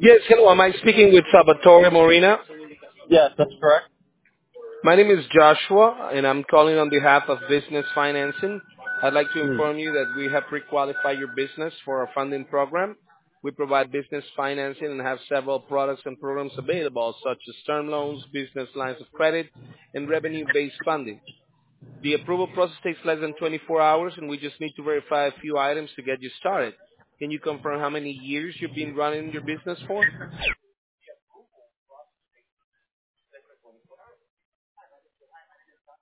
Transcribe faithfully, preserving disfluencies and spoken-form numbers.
Yes, hello. Am I speaking with Salvatore Morina? Yes, that's correct. My name is Joshua, and I'm calling on behalf of Business Financing. I'd like to Hmm. inform you that we have pre-qualified your business for our funding program. We provide business financing and have several products and programs available, such as term loans, business lines of credit, and revenue-based funding. The approval process takes less than twenty-four hours, and we just need to verify a few items to get you started. Can you confirm how many years you've been running your business for?